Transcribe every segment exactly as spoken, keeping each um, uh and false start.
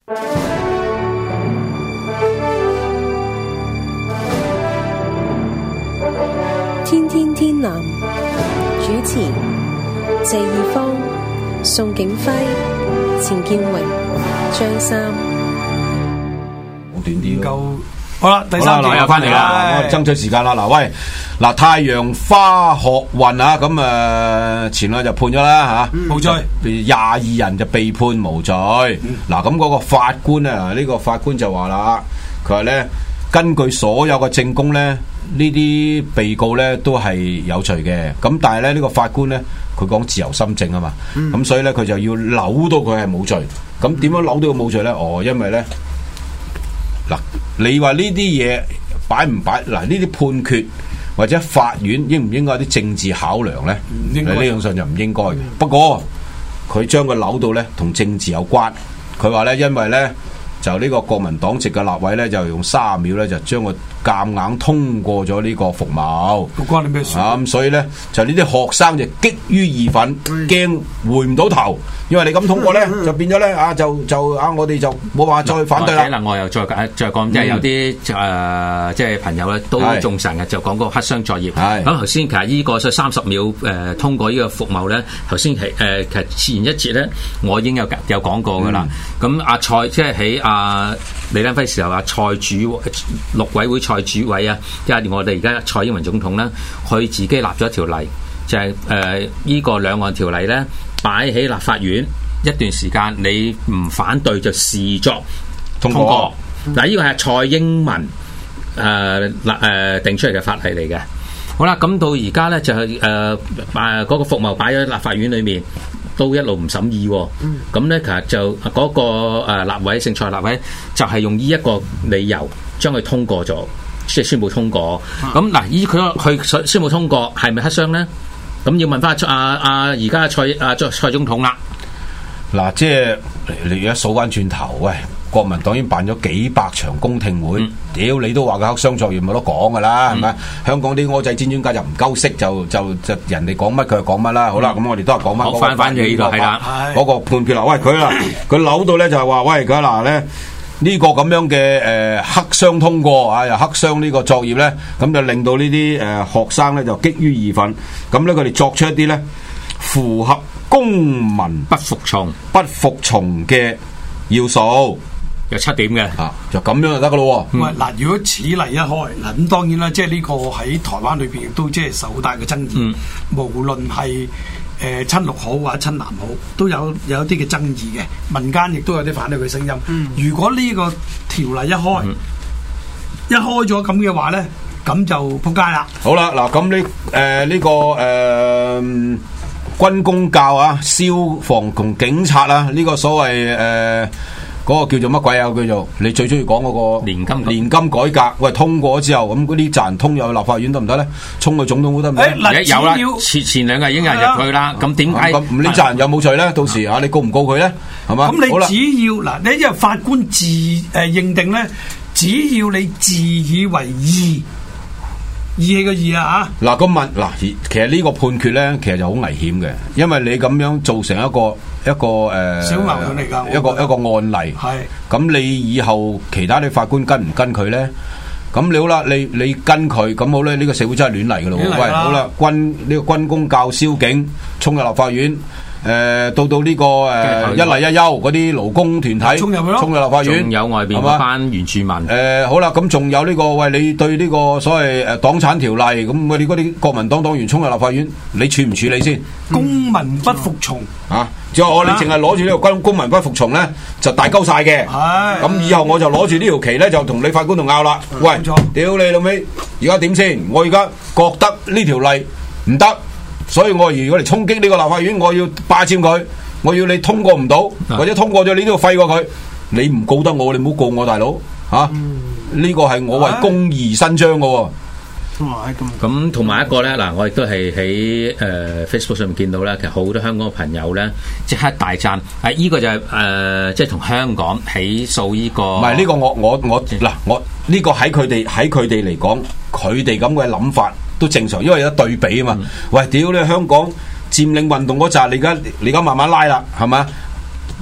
天天天藍主持謝義方、宋景輝、錢建榮、張三。 好短啲夠好啦，第三節又翻嚟啦，我哋爭取時間啦。嗱，喂，嗱，太陽花學運啊，咁啊，前兩日就判咗啦吓， 無罪， 廿二人就被判無罪。嗱、嗯，咁嗰個法官啊，呢、這個法官就話啦，佢話咧，根據所有嘅證供咧。呢啲被告咧都係有罪嘅，咁但係咧呢、呢個法官咧佢講自由心證啊嘛，咁、嗯、所以咧佢就要扭到佢係冇罪，咁點樣扭到佢冇罪咧？哦，因為咧嗱，你話呢啲嘢擺唔擺嗱？呢啲判決或者法院應唔應該有啲政治考量咧？呢樣上就唔應該嘅。不過佢將佢扭到咧同政治有關，佢話咧因為咧就呢個國民黨籍嘅立委咧就用三十秒咧就將佢。夾硬通過咗呢個服貿， 關你咩事啊？ 咁所以咧，就呢啲學生就激於義憤，驚回唔到頭，因為你咁通過咧，就變咗咧啊，就就啊，我哋就冇話再反對啦。 嗱，我又再再講，即係有啲誒，即係朋友咧都仲成日就講個黑箱作業。咁頭先其實呢個三十秒誒通過呢個服貿咧，頭先係誒其實前一節咧，我已經有有講過噶啦。咁阿蔡即係喺阿李登輝時候，阿蔡主陸委會。蔡主委啊，即係我哋而家蔡英文總統咧，佢自己立咗一條例，就係誒呢個兩岸條例咧，擺喺立法院一段時間，你唔反對就視作通過。嗱，呢個係蔡英文誒立誒定出嚟嘅法例嚟嘅。好啦，咁到而家咧就係誒誒嗰個服貿擺喺立法院裏面，都一路唔審議。咁咧其實就嗰個誒立委姓蔡立委就係用呢一個理由。將佢通過咗，即係宣布通過。咁嗱，依佢佢宣布通過係咪黑箱咧？咁要問翻阿阿而家蔡阿蔡蔡總統啦。 嗱，即係你而家數翻轉頭，喂，國民黨已經辦咗幾百場公聽會，屌、嗯、你都話佢黑箱作業冇得講噶啦，係咪、嗯？香港啲蚵仔煎專家就唔夠識，就就就人哋講乜佢就講乜啦。好啦，咁、嗯、我哋都係講翻翻翻嘢呢個係啦， 嗰個判決啦。喂，佢啦，佢扭到咧就係話，喂，佢嗱咧。呢個咁樣嘅誒、呃、黑箱通過啊，又黑箱呢個作業咧，咁就令到呢啲誒學生咧就激於義憤，咁咧佢哋作出一啲咧符合公民不服從不服從嘅要素， 有七點嘅啊，就咁樣就得噶咯。 喂、嗯，嗱，如果此例一開，嗱咁當然啦，即係呢個喺台灣裏邊亦都即係受好大嘅爭議，嗯、無論係。誒親綠好或者親藍好，都有有啲嘅爭議嘅，民間亦都有啲反對嘅聲音。嗯、如果呢個條例一開，嗯、一開咗咁嘅話咧，咁就撲街啦。 好啦，嗱咁呢誒呢個誒、呃、軍公教啊、消防同警察啊，呢、呢個所謂誒。呃嗰個叫做乜鬼啊？叫做你最中意講嗰個年金年金改革，喂通過咗之後，咁嗰啲責任通入去立法院得唔得咧？衝去總統府得唔得？ 而家有啦，前前兩日已經有人入去啦。咁點解？ 咁你責任有冇罪咧？到時啊，你告唔告佢咧？係嘛？ 咁你只要嗱，你因為法官自誒認定咧，只要你自以為義。義氣嘅義啊嚇！嗱， 咁問嗱，其實呢個判決咧，其實就好危險嘅，因為你咁樣造成一個一個誒、呃、 小矛盾嚟㗎， 一個一個案例。係咁，你以後其他啲法官跟唔跟佢咧？咁你好啦，你你跟佢咁好咧，呢、這個社會真係亂嚟㗎咯。喂，好啦，軍呢、這個軍公教宵警衝入立法院。誒、呃，到到呢、這個誒、呃、一例一休嗰啲勞工團體衝入去咯，衝入立法院， 仲有外邊嗰班原住民。誒、 呃，好啦，咁仲有呢、這個喂，你對呢個所謂誒黨產條例，咁我哋嗰啲國民黨黨員衝入立法院，你處唔處理先？ 公民不服從啊！之後我哋淨係攞住呢個軍公民不服從咧，就大鳩晒嘅。係咁以後我就攞住呢條旗咧，就同你法官度拗啦。喂，屌你老味，而家點先？我而家覺得呢條例唔得。所以我如果嚟衝擊呢個立法院，我要霸佔佢，我要你通過唔到，或者通過咗你都要廢過佢。你唔告得我，你唔好告我大佬嚇。呢、啊嗯、個係我為公義伸張嘅喎。 咁同埋一個咧，嗱，我亦都係喺誒 Facebook 上面見到咧，其實好多香港嘅朋友咧即刻大讚。啊，依、這個就係、是、誒、呃，即係同香港起訴呢、這個。唔係呢個我我我嗱，我呢、這個喺佢哋喺佢哋嚟講，佢哋咁嘅諗法。都正常，因為有對比啊嘛。嗯、喂，屌你香港佔領運動嗰陣，你而家你而家慢慢拉啦，係咪？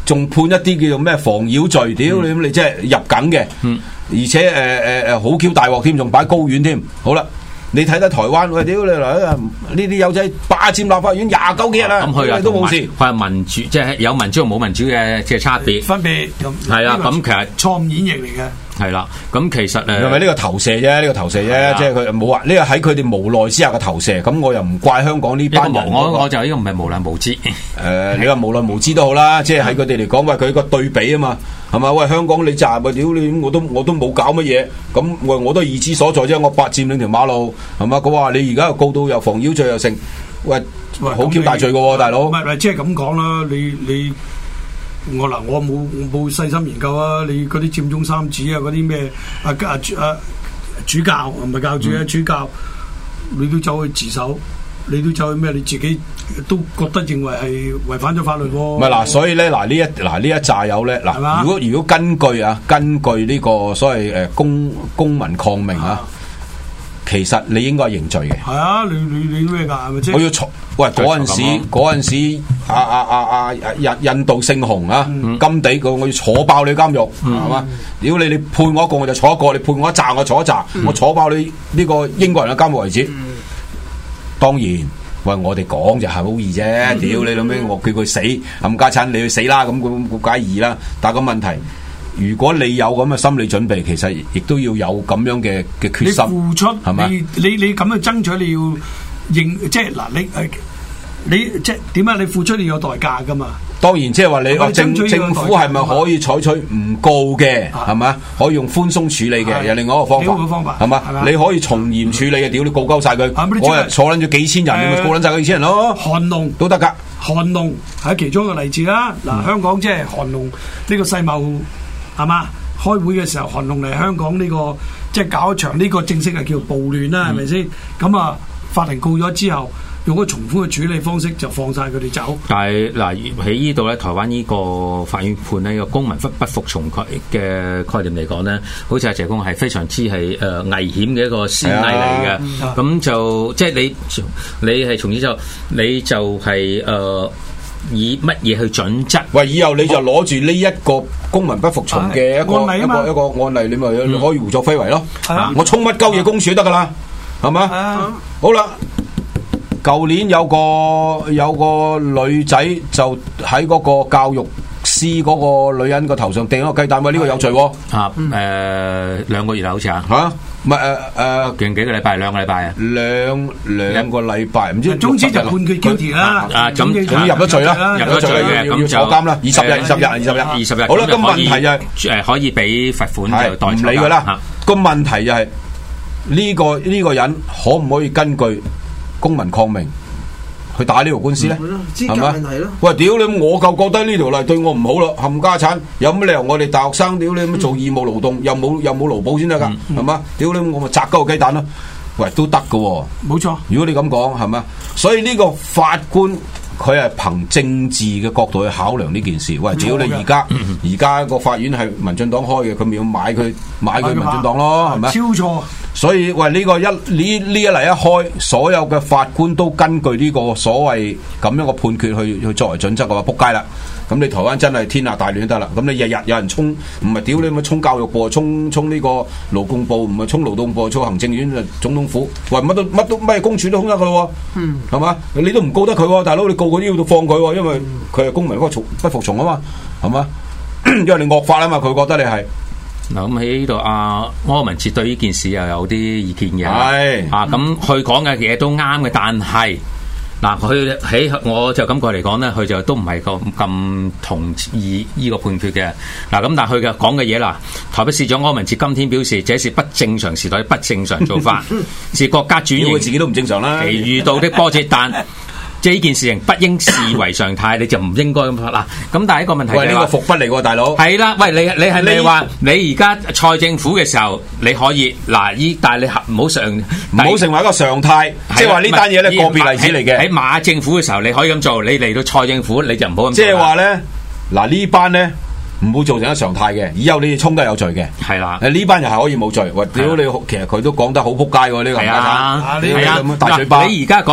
仲判一啲叫做咩妨擾罪，屌、嗯、你咁你即係入境嘅，嗯、而且誒誒誒好 Q 大鑊添，仲擺高院添。好啦，你睇得台灣，喂屌你嗱呢啲友仔霸佔立法院廿九幾日啦，咁佢都冇事。 佢係民主，即係有民主同冇民主嘅嘅差別。 分別係啊，咁其實錯誤演繹嚟嘅。係啦，咁其實誒， 係咪呢個投射啫？呢、呢個投射啫，即係佢冇話呢個喺佢哋無奈之下嘅投射。咁我又唔怪香港呢班人。 我我就呢個唔係無奈無知。誒、 呃，你話無奈無知都好啦，即係喺佢哋嚟講，喂，佢個對比啊嘛，係嘛？喂，香港你賺咪屌你，我都我都冇搞乜嘢，咁喂我都意之所在啫。我霸佔兩條馬路，係嘛？佢話你而家又告到又妨擾罪又成，喂，好 Q 大罪嘅喎，大佬。 唔係唔係，即係咁講啦，你你。我嗱，我冇冇細心研究啊！你嗰啲佔中三子啊，嗰啲咩啊啊啊主教唔係教主啊，主教你都走去自首，你都走去咩？你自己都覺得認為係違反咗法律喎。唔係嗱，所以咧嗱呢一嗱呢一紮友咧嗱，如果如果根據啊根據呢個所謂誒公公民抗命啊。其實你應該認罪嘅。係啊，你你你咩㗎？係咪先？ 我要坐喂嗰陣時，嗰陣時啊啊啊啊印印度聖雄啊，嗯、金地個我要坐爆你監獄，係嘛、嗯？屌你你判我一個我就坐一個，你判我一紮我坐一紮，嗯、我坐爆你呢個英國人嘅監獄為止。嗯、當然，喂我哋講就係好易啫。屌、嗯、你諗咩？我叫佢死，冚家鏟你去死啦，咁咁咁解易啦。但係個問題。如果你有咁嘅心理準備，其實亦都要有咁樣嘅嘅決心， 你付出係咪？你你你咁去爭取，你要認即係嗱，你你即係點啊？你付出你有代價噶嘛？ 當然，即係話你話政政府係咪可以採取唔告嘅係咪？可以用寬鬆處理嘅，又另外一個方法， 方法係嘛？你可以從嚴處理嘅，屌你告鳩晒佢，我日坐撚咗幾千人，你咪告撚晒嗰幾千人咯。 韓農都得㗎， 韓農係其中一個例子啦。嗱，香港即係韓農呢個世貿。係嘛？開會嘅時候，韓農嚟香港呢、這個即係搞一場呢個正式係叫暴亂啦，係咪先？咁啊，法庭告咗之後，用個從寬嘅處理方式就放晒佢哋走。 但係嗱喺呢度咧，台灣呢個法院判呢個公民不不服從嘅概念嚟講咧，好似阿謝公係非常之係誒危險嘅一個先例嚟嘅。咁、啊、就即係你你係從此之後，你就係、是、誒。呃以乜嘢去準則？ 喂，以後你就攞住呢一個公民不服從嘅一個一個一個案例，你咪可以胡作非為咯。嗯、我衝乜鳩嘢公署得噶啦，係嘛？嗯、好啦，舊年有個有個女仔就喺嗰個教育師嗰個女人個頭上掟咗個雞蛋，喂，呢、這個有罪喎。 啊，誒、呃，兩個月啦，好似啊。 吓？唔係誒誒， 幾幾個禮拜？兩個禮拜啊？ 兩兩個禮拜，唔知。 總之就判佢幾條啦。 啊，咁咁入咗罪啦，入咗罪嘅，咁坐監啦，二十日，二十日，二十日，二十日。好啦，咁問題就係誒可以俾罰款就代唔理噶啦。個問題就係呢個呢個人可唔可以根據公民抗命去打呢條官司咧？係嘛？喂，屌你！我就覺得呢條例對我唔好咯，冚家產有乜理由我哋大學生屌你咁做義務勞動，又冇又冇勞保先得噶，係嘛？屌你！我咪摘鳩個雞蛋咯，喂，都得噶， 冇錯。 如果你咁講係嘛，所以呢個法官佢係憑政治嘅角度去考量呢件事。喂，屌你而家而家個法院係民進黨開嘅，佢咪要買佢買佢民進黨咯，係咪？ 超錯。 所以喂，呢、這個一呢呢一例一開，所有嘅法官都根據呢個所謂咁樣嘅判決去去作為準則嘅話，仆街啦！咁你台灣真係天下大亂得啦！咁你日日有人衝，唔係屌你咪衝教育部，衝衝呢個勞工部，唔係衝勞動部，衝行政院、總統府，喂乜都乜都咩公署都空得佢咯，嗯，係嘛？你都唔告得佢，大佬你告佢都要到放佢，因為佢係公民嗰個不服從啊嘛，係嘛？因為你惡法啊嘛，佢覺得你係。 嗱，咁喺呢度，阿柯文哲對呢件事又有啲意見嘅， 係啊，咁佢講嘅嘢都啱嘅，但係嗱，佢喺我就感覺嚟講咧，佢就都唔係咁咁同意呢個判決嘅。嗱，咁但係佢嘅講嘅嘢啦，台北市長柯文哲今天表示，這是不正常時代不正常做法，是國家轉型， 佢自己都唔正常啦， 其遇到的波折，但即係呢件事情不應視為常態，你就唔應該咁發啦。咁但係一個問題就係、 喂，呢、這個伏筆嚟喎，大佬。 係啦，喂，你你係咪話你而家蔡政府嘅時候你可以嗱依，但係你唔好常唔好成為一個常態，即係話呢單嘢咧個別例子嚟嘅。喺馬政府嘅時候你可以咁做，你嚟到蔡政府你就唔好咁做。即係話咧，嗱呢班咧唔會做成一常態嘅，以後你哋衝都有罪嘅。係啦，誒呢班又係可以冇罪。喂，屌你，其實佢都講得好撲街喎，呢、這個係啊，係啊，大嘴巴。你而家講。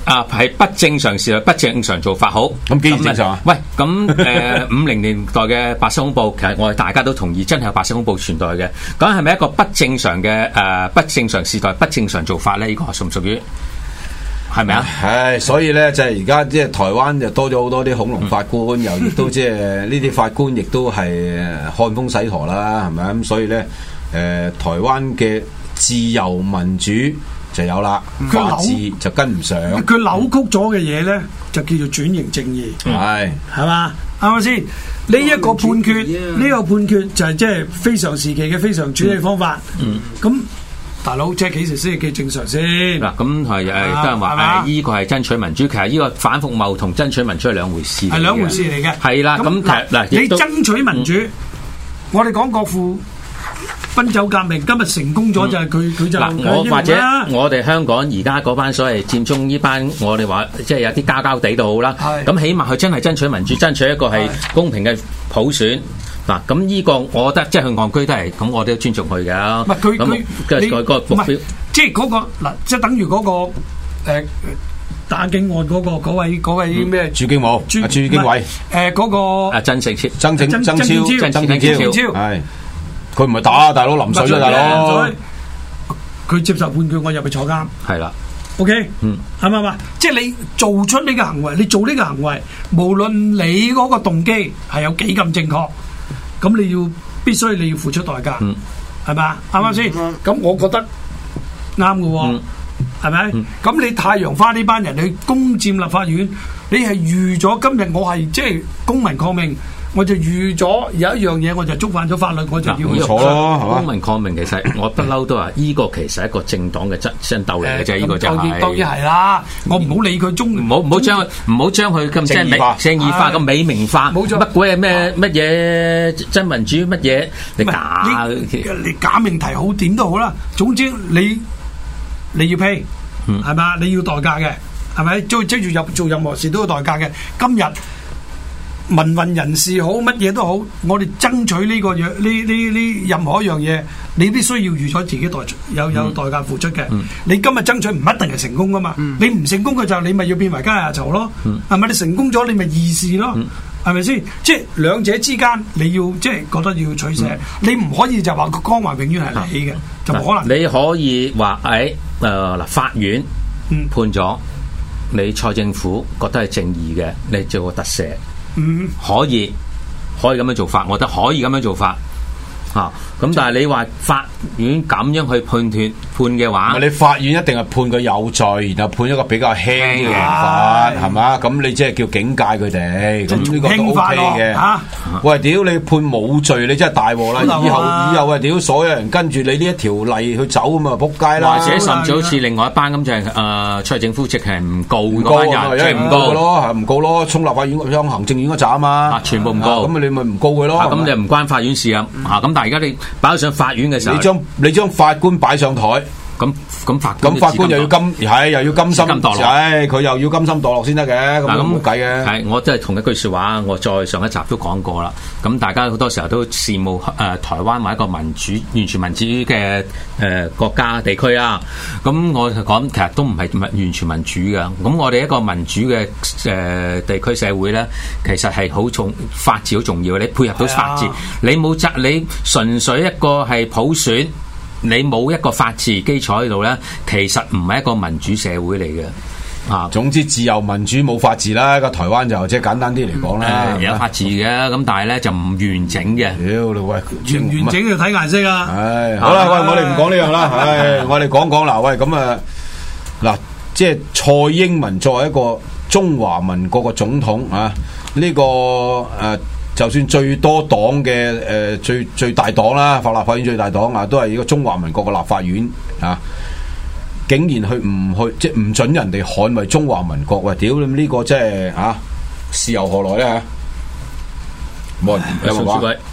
啊，係不正常事，不正常做法好。 咁幾正常啊？ 喂，咁誒五零年代嘅白色恐怖，其實我哋大家都同意，真係有白色恐怖存在嘅。咁係咪一個不正常嘅誒、呃、不正常時代、不正常做法咧？呢、這個屬唔屬於？係咪啊？ 係，所以咧就係而家即係台灣就多咗好多啲恐龍法官，又亦都即係呢啲法官亦都係看風使舵啦，係咪咁？所以咧誒、呃，台灣嘅自由民主就有啦，法治就跟唔上。 佢扭曲咗嘅嘢咧，就叫做轉型正義。係係嘛？啱唔啱先？呢一個判決，呢個判決就係即係非常時期嘅非常處理方法。嗯，咁。大佬，即係幾時先係幾正常先？ 嗱，咁係誒，都係話誒，依個係爭取民主，其實依個反服貿同爭取民主係兩回事， 係兩回事嚟嘅。 係啦，咁嗱嗱， 你爭取民主，嗯、我哋講國父奔走革命，今日成功咗就係佢佢就嗱，我或者我哋香港而家嗰班所謂佔中呢班，我哋話即係有啲膠膠地都好啦。咁起碼佢真係爭取民主，爭取一個係公平嘅普選。嗱，咁呢個我覺得即係佢戇居都係，咁我都尊重佢嘅。 唔係佢佢你個目標， 即係嗰個嗱，即係等於嗰個誒打警案嗰個嗰位嗰位咩？ 駐警務，駐警委誒嗰個啊曾正超， 曾正曾超，曾正超係佢唔係打大佬淋水啦，大佬佢接受判決，我入去坐監係啦。 OK， 嗯， 係咪嘛？即係你做出呢個行為，你做呢個行為，無論你嗰個動機係有幾咁正確。咁你要必須你要付出代價，係咪啊？啱唔啱先？咁我覺得啱嘅，係咪？咁你太陽花呢班人去攻佔立法院，你係預咗今日我係即係公民抗命，我就預咗有一樣嘢，我就觸犯咗法律，我就要唔錯咯，係嘛？ 公民抗命其實我不嬲都話，呢個其實係一個政黨嘅爭爭鬥嚟嘅啫，呢個就係當然係啦。我唔好理佢中， 唔好唔好將唔好將佢咁即係美正義化咁美名化， 冇錯。 乜鬼係咩乜嘢真民主乜嘢？你假你假命題好點都好啦。總之你你要 pay，係嘛？你要代價嘅，係咪？即係住入做任何事都要代價嘅。今日民運人士好，乜嘢都好，我哋爭取呢個樣呢呢呢任何一樣嘢，你必須要預咗自己代有有代價付出嘅。嗯、你今日爭取唔一定係成功噶嘛，嗯、你唔成功嘅就你咪要變為階下囚咯，係咪、嗯？你成功咗你咪義士咯，係咪先？即係兩者之間你要即係覺得要取捨，嗯、你唔可以就話個光環永遠係你嘅，嗯、就冇可能。 你可以話誒誒嗱，法院判咗、嗯、你蔡政府覺得係正義嘅，你做個特赦。嗯，可以，可以咁樣做法，我覺得可以咁樣做法，啊，咁但係你話法院咁樣去判斷判嘅話， 你法院一定係判佢有罪，然後判一個比較輕嘅刑罰，係嘛？咁你即係叫警戒佢哋，咁呢個都 OK 嘅。吓，喂，屌你判冇罪，你真係大禍啦！以後以後啊，屌所有人跟住你呢一條例去走咁啊，仆街啦！ 或者甚至好似另外一班咁就係誒，出嚟政府直係唔告嗰班人，即係唔告咯，係唔告咯，衝立法院、向行政院嗰扎啊嘛， 全部唔告， 咁你咪唔告佢咯。 咁就唔關法院事啊。啊，咁但係而家你擺上法院嘅時候， 你將你將法官擺上台。 咁咁法咁法官又要甘係又要甘心墮落，係佢又要甘心墮落先得嘅，咁冇計嘅。 係我真係同一句説話，我再上一集都講過啦。咁大家好多時候都羨慕誒、呃、台灣為一個民主完全民主嘅誒、呃、國家地區啊。咁我講其實都唔係完全民主嘅。咁我哋一個民主嘅誒、呃、地區社會咧，其實係好重法治好重要。你配合到法治，啊、你冇責你純粹一個係普選。你冇一個法治基礎喺度咧，其實唔係一個民主社會嚟嘅。啊， 總之自由民主冇法治啦。個台灣就即係簡單啲嚟講啦， 有法治嘅，咁但係咧就唔完整嘅。 屌你喂， 完完整就睇顏色啊！ 唉，好啦，喂，我哋唔講呢樣啦。唉，我哋講講嗱，喂，咁啊，嗱，即係蔡英文作為一個中華民國嘅總統啊，呢個誒。就算最多黨嘅誒、呃、最最大黨啦，法立法院最大黨啊，都係呢個中華民國嘅立法院啊，竟然去唔去即係唔准人哋捍衞中華民國？喂，屌你呢個真係啊，事由何來咧？嚇，冇人有冇話？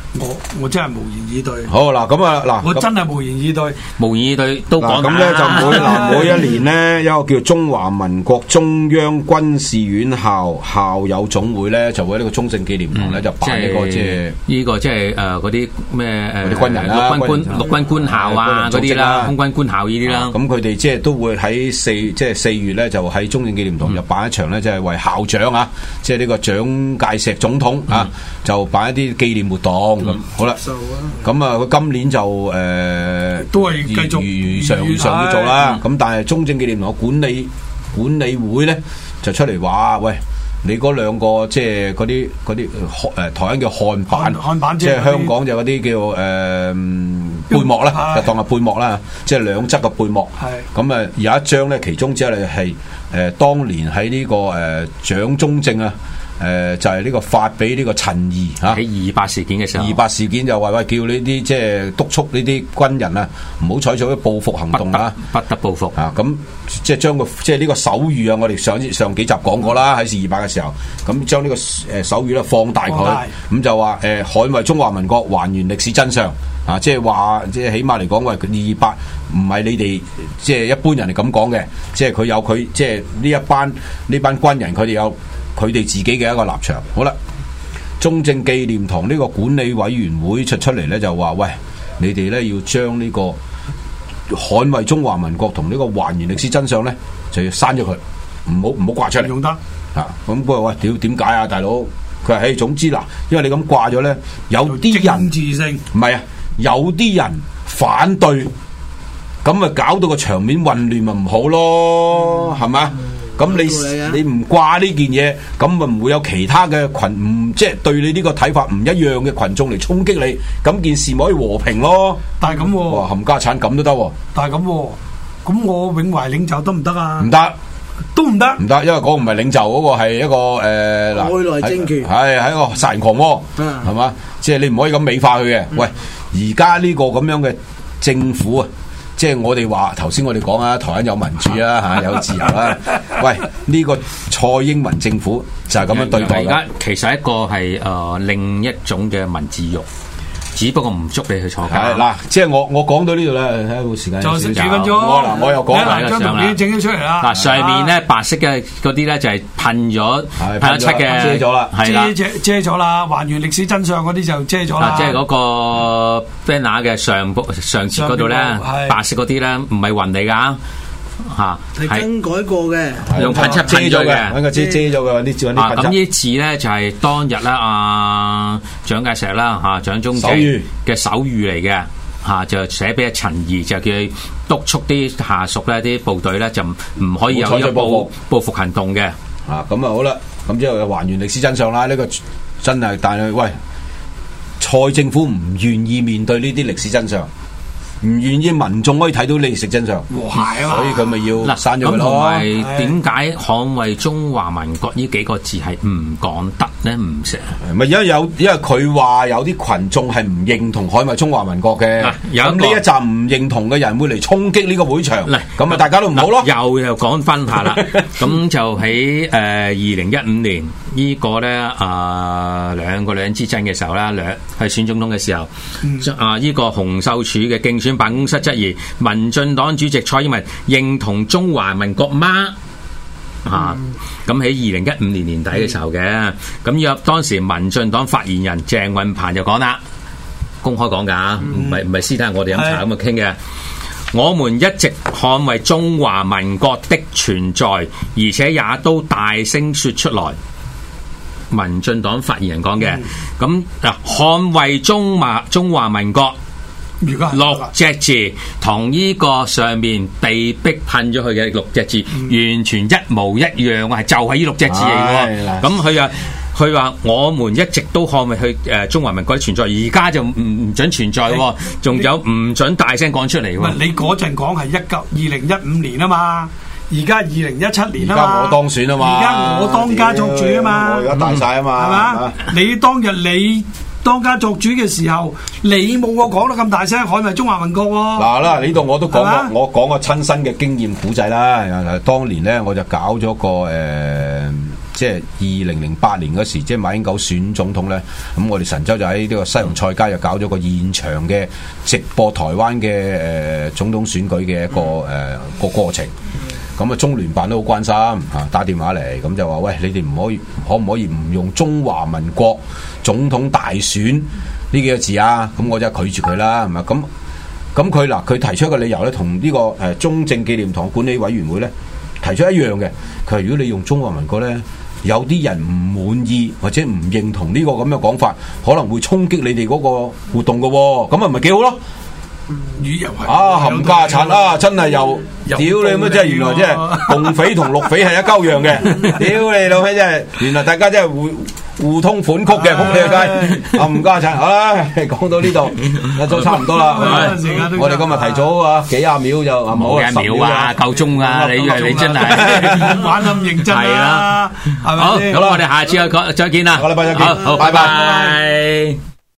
我我真係無言以對。 好嗱，咁啊嗱， 我真係無言以對， 無言以對都講咁咧就每嗱每一年咧有一個叫中華民國中央軍事院校校友總會咧，就會喺呢個中正紀念堂咧就辦呢個即係呢個即係誒嗰啲咩誒啲軍人啦， 陸軍官陸軍官校啊嗰啲啦，空軍官校呢啲啦。 咁佢哋即係都會喺四即係四月咧就喺中正紀念堂就辦一場咧，即係為校長啊，即係呢個蔣介石總統啊，就辦一啲紀念活動。咁好啦，咁啊，佢今年就誒、呃、 都係繼續如常如常要做啦。咁、嗯、但係中正紀念堂管理管理會咧就出嚟話：喂，你嗰兩個即係嗰啲嗰啲誒台灣叫漢板， 漢板即係香港就嗰啲叫誒、呃、背幕啦，就當係背幕啦，即係兩側嘅背幕。咁啊有一張咧，其中之一咧係誒當年喺呢、這個誒蔣中正啊。誒、呃、就係、是、呢個發俾呢個陳儀嚇喺二八事件嘅時候， 二八事件就話喂叫呢啲即係督促呢啲軍人啊，唔好採取啲報復行動啊， 不得報復啊！咁即係將個即係呢個手語啊，我哋上上幾集講過啦，喺二八嘅時候，咁將呢個誒手語咧放大佢，咁就話誒、呃、捍衛中華民國，還原歷史真相啊！即係話即係起碼嚟講，喂二八唔係你哋即係一般人係咁講嘅，即係佢有佢即係呢一班呢班軍人佢哋有。佢哋自己嘅一個立場，好啦，中正紀念堂呢個管理委員會出出嚟咧就話：喂，你哋咧要將呢個捍衛中華民國同呢個還原歷史真相咧，就要刪咗佢，唔好唔好掛出嚟。 用得啊，咁不過喂，屌點解啊，大佬？佢話：誒，總之嗱，因為你咁掛咗咧，有啲人政治性唔係啊，有啲人反對，咁咪搞到個場面混亂咪唔好咯，係咪？咁你你唔掛呢件嘢，咁咪唔會有其他嘅群唔即係對你呢個睇法唔一樣嘅群眾嚟衝擊你，咁件事咪可以和平咯。 但係咁、啊， 哇冚家產咁都得。但係咁、啊，咁我永懷領袖得唔得啊？ 唔得， 都唔得， 唔得，因為嗰個唔係領袖，嗰、嗰個係一個誒嗱， 外來政權係係一個殺人狂魔，係嘛、嗯？即係你唔可以咁美化佢嘅。嗯、喂，而家呢個咁樣嘅政府啊！即係我哋話頭先我哋講啊，台灣有民主啊，嚇有自由啊。喂，呢、這個蔡英文政府就係咁樣對待。而家其實一個係誒、呃、另一種嘅文字獄，只不過唔捉你去坐監。 嗱，即係我我講到呢度咧，睇下有冇時間。 就幾分鐘。 嗱，我又講埋張圖片整咗出嚟啦。 嗱，上面咧白色嘅嗰啲咧就係噴咗噴咗漆嘅， 遮咗啦， 係啦，遮遮咗啦，還原歷史真相嗰啲就遮咗啦。 即係嗰個 banner 嘅上部上次嗰度咧，白色嗰啲咧唔係雲嚟㗎。嚇， 係更改過嘅， 用噴漆噴咗嘅， 揾個遮遮咗嘅啲字，揾啲噴漆。 咁呢字咧就係當日咧，阿蔣介石啦嚇，蔣中正嘅手語嚟嘅嚇，就寫俾阿陳儀，就叫佢督促啲下屬咧、啲部隊咧，就唔可以有一報報復行動嘅。 啊，咁啊好啦，咁之後還原歷史真相啦。呢個真係，但係喂，蔡政府唔願意面對呢啲歷史真相。唔願意民眾可以睇到歷史真相，所以佢咪要刪咗佢咯。咁同埋點解捍衛中華民國呢幾個字係唔講得咧？唔成咪因為有，因為佢話有啲群眾係唔認同捍衛中華民國嘅。咁呢一站唔認同嘅人會嚟衝擊呢個會場，咁啊大家都唔好咯。 又又講翻下啦，咁就喺誒二零一五年呢個咧啊兩個女人之爭嘅時候啦，兩係選總統嘅時候，啊呢個洪秀柱嘅競選辦公室質疑民進黨主席蔡英文認同中華民國嗎？啊，咁喺二零一五年年底嘅時候嘅，咁約當時民進黨發言人鄭運鵬就講啦，公開講噶，唔係唔係私底下我哋飲茶咁啊傾嘅。我們一直捍衛中華民國的存在，而且也都大聲說出來。民進黨發言人講嘅，咁嗱捍衛中華中華民國。六隻字同呢個上面被逼噴咗佢嘅六隻字，嗯、完全一模一樣啊！就係呢六隻字嚟嘅。咁佢啊，佢話我們一直都捍衛去誒中華民國嘅存在，而家就唔唔准存在，仲有唔准大聲講出嚟。 你嗰陣講係一九二零一五年啊嘛，而家二零一七年啊嘛， 而家我當選啊嘛， 而家我當家作主啊嘛， 而家大晒啊嘛，係嘛、嗯？ 你當日你。當家作主嘅時候，你冇我講得咁大聲，捍衛中華民國喎。嗱啦，呢度我都講過，吧我講個親身嘅經驗古仔啦。當年咧，我就搞咗個誒即係二零零八年嗰時，即係馬英九選總統咧，咁我哋神州就喺呢個西洋菜街就搞咗個現場嘅直播台灣嘅誒總統選舉嘅一個誒、呃、個過程。咁啊，中聯辦都好關心嚇，打電話嚟咁就話：喂，你哋唔可以，可唔可以唔用中華民國總統大選呢幾個字啊？咁我就拒絕佢啦，係咪？咁咁佢嗱，佢提出一個理由咧，同呢個誒中正紀念堂管理委員會咧提出一樣嘅。佢話：如果你用中華民國咧，有啲人唔滿意或者唔認同呢個咁嘅講法，可能會衝擊你哋嗰個活動嘅喎，咁啊咪幾好咯？ 魚又係啊，冚家產啊，真係又屌你乜！真係原來真係共匪同陸匪係一鳩樣嘅，屌你老味真係，原來大家真係互互通款曲嘅，仆你個街冚家產。好啦，講到呢度都差唔多啦，我哋今日提早啊幾廿秒就啊冇幾秒啊，夠鐘啊！你以為你真係玩咁認真係啦， 係咪？ 好，咁我哋下次再再見啦， 下個禮拜再見， 好，拜拜。